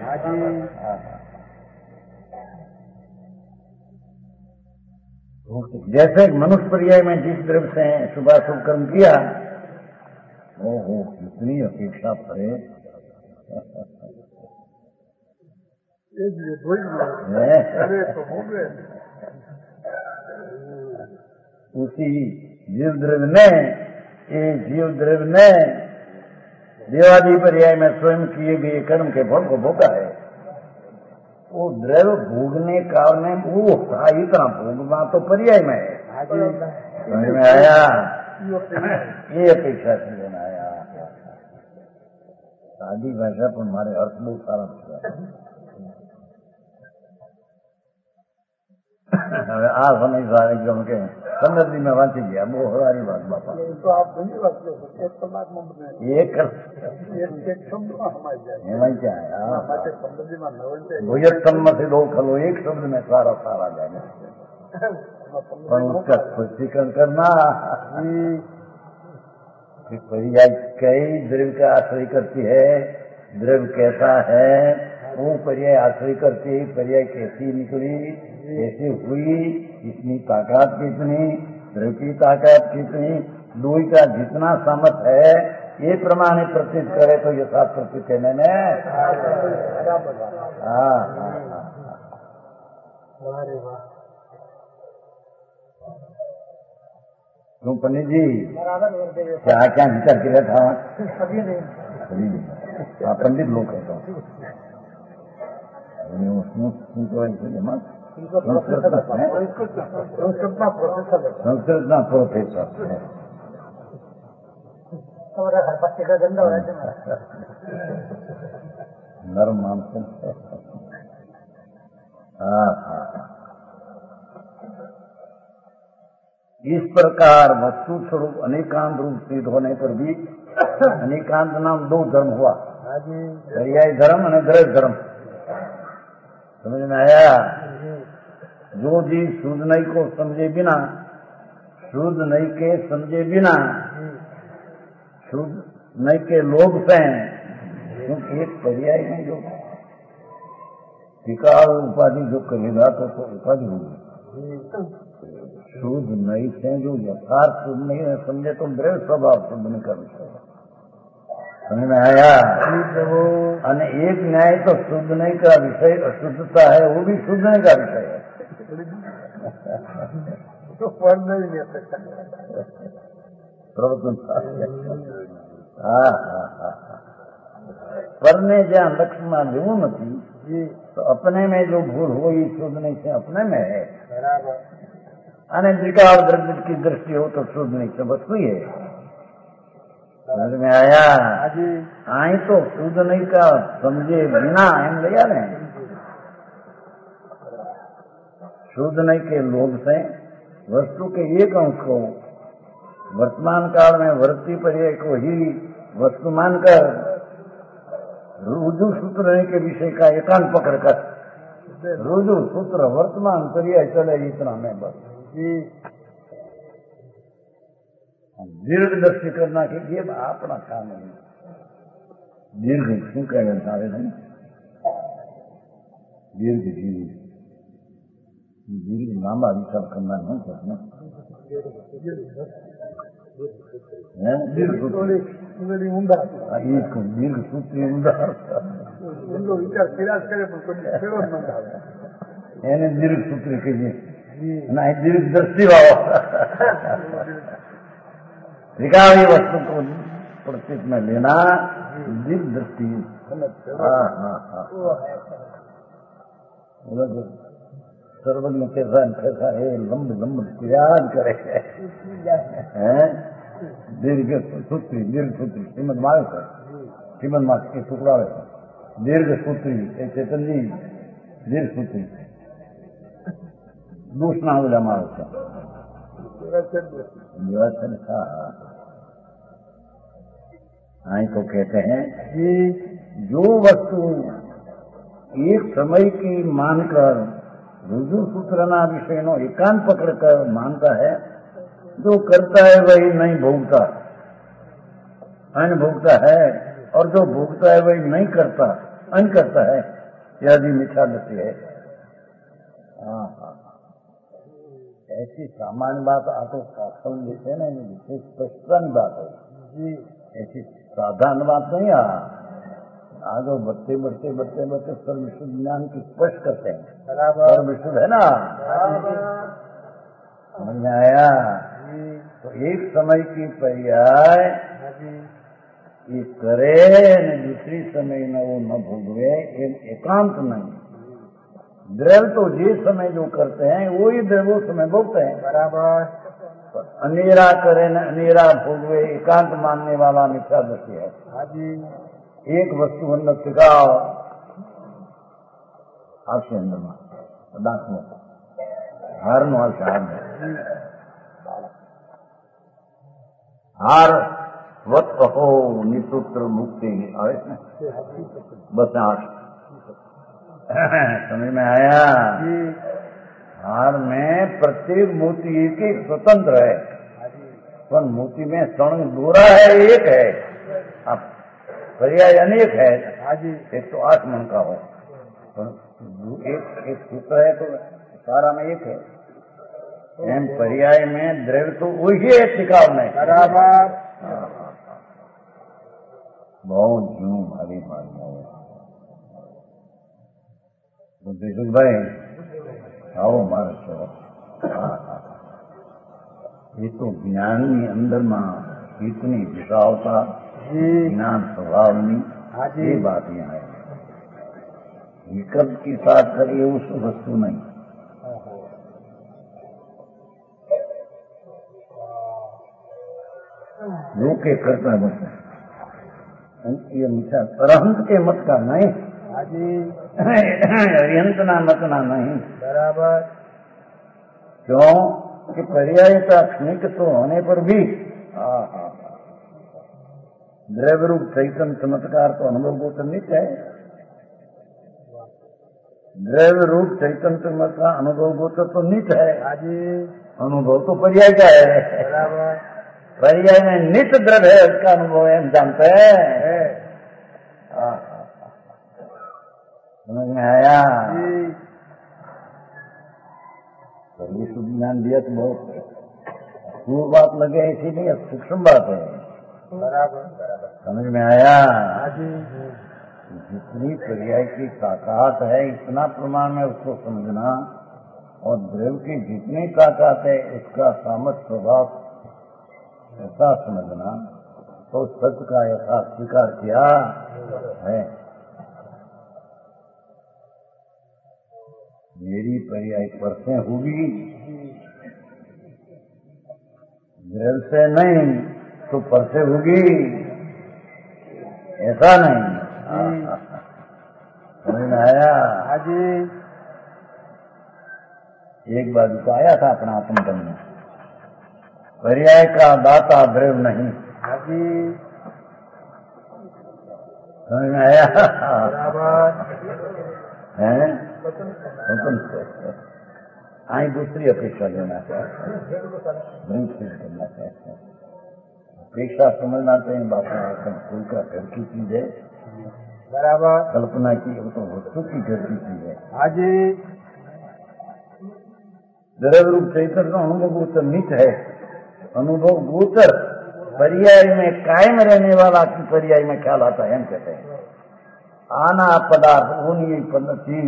जैसे मनुष्य पर्याय में जिस द्रव्य से शुभाशुभ कर्म किया वो कितनी अपेक्षा पड़े. उसी जीव द्रव्य ने देवादि पर्याय में स्वयं किए गए कर्म के फल को भोगा है. वो द्रव्य भोगने काल में वो था, इतना भोगना तो पर्याय में है. समझ में आया? ये अपेक्षा से लेना आया. सादी भाषा पर हमारे अर्थ बहुत सारा पूरा. હવે આ સમય સારે એકદમ કે 15 दिन में વાંચી ગયા. બહુ હરારી વાત બાપા. તો આપ ઘણી વાત કહો છો, એક કલાકમાં મને એક શબ્દમાં સમાઈ જાય. એમાં ક્યાં માટે 15 दिनમાં નવલ છે. ભુજત્તમથી દો ખલો એક शब्द में सारा सारा जाए. पर उसका स्पष्टीकरण करना कि पर्याय कई द्रव्य का आश्रय करती है, द्रव्य कैसा है वो पर्याय आश्रय करती, पर्याय कैसी निकली, कैसे हुई, इसकी ताकत कितनी, द्रव्य की ताकत कितनी, लोई का जितना सामर्थ है ये प्रमाण प्रतीत करे तो यथार्थ प्रतीत कहने में. हाँ. क्यों पंडित जी क्या क्या विचार किया था? अभी नहीं. पंडित लोग कहता हूँ संस्कृतना प्रोफेसर नरम मांस. इस प्रकार वस्तु स्वरूप अनेकांत रूप सिद्ध होने पर भी अनेकांत नाम दो धर्म हुआ, पर्याय धर्म और द्रव्य धर्म. समझ में आया? जो जीव शुद्ध नहीं को समझे बिना, शुद्ध नहीं के समझे बिना, शुद्ध नहीं के लोभ से, क्योंकि एक पर्याय में जो विकार उपाधि जो करेगा तो उपाधि होगी. शुद्ध नहीं से जो यथार्थ शुद्ध नहीं है समझे तो द्रव्य स्वभाव शुद्ध नहीं कर विषय. समझ में आया? और एक न्याय तो शुद्ध नहीं का विषय अशुद्धता है, वो भी शुद्ध नहीं का विषय है. तो फल नहीं ले सकता प्रवचन. परने જ્યાં લક્ષ્યમાં લેવું નથી તો अपने में जो भूल हो ये शुद्ध नहीं से अपने में है. અને દ્વિકાળ દ્રવ્ય की दृष्टि हो तो शुद्ध नहीं से बस हुई है. समझ में आया? आई तो शुद्ध नहीं का समझे बिना एम लिया ने शुद्ध नहीं के लोभ से वस्तु के एक अंश को वर्तमान काल में वृत्ति पर्याय को ही वस्तु मानकर रुजु सूत्र नहीं के विषय का एकांत पकड़कर रुजु सूत्र वर्तमान पर्याय चले इतना में बस. दीर्घ दृष्टि करना के ये अपना काम है. दीर्घ शू कहे सारे नहीं दीर्घ जीवी दीर्घ लांबा विचार करना नहीं करना. दीर्घ सूत्री વિચાર પ્રયાસ કરે પણ ફેરો જ ન આવે એને દીર્ઘ સૂત્રી કહીએ. દીર્ઘ દ્રષ્ટિ વાળો त्रिकाली वस्तु को प्रतीक में लेना दिव्य दृष्टि। हाँ हाँ हाँ, सर्वज्ञ कैसा कैसा है, लंब लंब प्रयाग करे दीर्घ सूत्री, दीर्घ सूत्री श्रीमद मार्ग है, श्रीमद मार्ग के टुकड़ा है, दीर्घ सूत्री चेतन जी दीर्घ सूत्री दूसरा बोला मार्ग का तो कहते हैं कि जो वस्तु एक समय की मानकर रुजु सूत्रना विषय नो एकांत पकड़कर मानता है, जो करता है वही नहीं भोगता, अनुभोगता है, और जो भोगता है वही नहीं करता, अन करता है, यदि मिथ्या दृष्टि है। ऐसी सामान्य बात आप तो शास्त्र में लिखते हैं ना, विशेष स्पष्टता बात है जी, ऐसी साधारण बात नहीं। आगे बढ़ते बढ़ते बढ़ते बढ़ते सर्वविशुद्ध ज्ञान की स्पष्ट करते हैं, सर्वविशुद्ध है ना, समझ में आया। तो एक समय की पर्याय ये करे न दूसरी समय न वो न भोगवे, एकांत नहीं। द्रव्य तो जिस समय जो करते हैं वो ही द्रव्य समय भोगते हैं, बराबर। अनेरा करे न अनेरा भोगवे, एकांत मानने वाला मिथ्या दृष्टि है। एक वस्तु अंदर टिकाओ आपसे अंदर दांत में हार नो हार वत हो निसूत्र मुक्ति आवे बस आठ समझ में आया। हार में प्रत्येक मोती एक एक स्वतंत्र है, पर मोती में स्वर्ण दोरा है, एक है, अब पर्याय अनेक है। एक तो 8 मन का हो, एक सूत्र है तो सारा में एक है। एम पर्याय में द्रव्य तो वही है टिकाव में, बराबर। बहुत जूं भारी भारी बुद्धिशुद्ध भाई आओ मार चो। ये तो ज्ञानी अंदर में इतनी विशालता, ज्ञान स्वभावनी, ये बात यहाँ है। विकल्प के साथ करिए उस वस्तु नहीं, जो के करता मत ये मिथ्या परहंत के मत का नहीं, अरिहंतना मत ना नहीं, बराबर। क्यों कि पर्यायता क्षणिक तो होने पर भी द्रव्य रूप चैतन्य चमत्कार तो अनुभव को नित्य है। द्रव्य रूप चैतन्य चमत्कार अनुभव गोचर तो नित्य है, अनुभव तो पर्याय का है, बराबर। पर्याय में नित्य द्रव्य है, उसका अनुभव है, जानते हैं। समझ में आया। ये शुद्ध ज्ञान दिया तो बहुत दूर बात लगे, इसीलिए सूक्ष्म बात है, बराबर। समझ में आया। जितनी पर्याय की ताकत है इतना प्रमाण में उसको समझना, और द्रव्य की जितनी ताकत है उसका सामर्थ्य स्वभाव ऐसा समझना, तो सत्य का ऐसा स्वीकार किया है। मेरी पर्याय परसें होगी, द्रव्य से नहीं तो परसे होगी, ऐसा नहीं। समझ में आया। एक बार तो आया था अपना आत्मधन में, पर्याय का दाता द्रव्य नहीं, समझ में आया। है आई दूसरी अपेक्षा लेना चाहते हैं, करना चाहते हैं। अपेक्षा समझना चाहिए, बातें कोई का घर की चीज है, बराबर। कल्पना की वो तो वस्तु की घर की चीज है। द्रव्य रूप चैतन्य का अनुभव गोचर नित्य है, अनुभव गोचर पर्याय में कायम रहने वाला की पर्याय में ख्याल आता है, हम कहते हैं। आना पदार्थ होनी पद्धति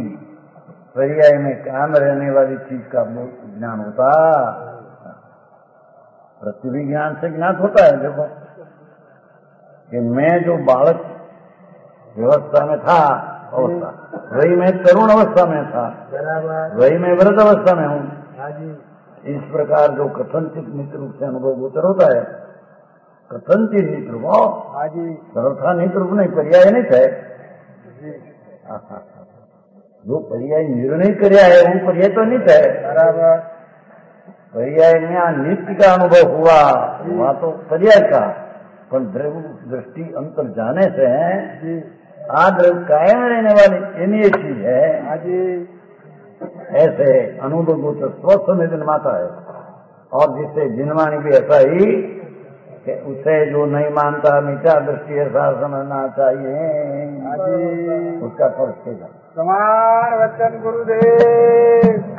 पर्याय में कायम रहने वाली चीज का ज्ञान होता, पृथ्वी ज्ञान से ज्ञात होता है। देखो कि मैं जो बालक व्यवस्था में था अवस्था, वही मैं तरुण अवस्था में था, वही मैं वृद्ध अवस्था में हूँ। इस प्रकार जो कथनचित नित्य रूप से अनुभव गोचर होता है, कथनचित नित्य रूप सर्वथा नित्य रूप नहीं, पर्याय नहीं थे। जो पर्याय निर्णय કર્યા है वो पर्याय तो नहीं थे। पर्याय में नित्य का अनुभव हुआ, वहाँ तो पर्याय का, पर द्रव्य दृष्टि अंतर जाने से द्रव्य कायम रहने वाली इन्हीं एक चीज है। ऐसे अनुभव गोचर स्वस्थ में जन्माता है, और जिससे जिनवाणी भी ऐसा ही कि उसे जो नहीं मानता मिथ्या दृष्टि ऐसा समझना चाहिए, उसका फर्ज किया। समान वचन गुरुदेव।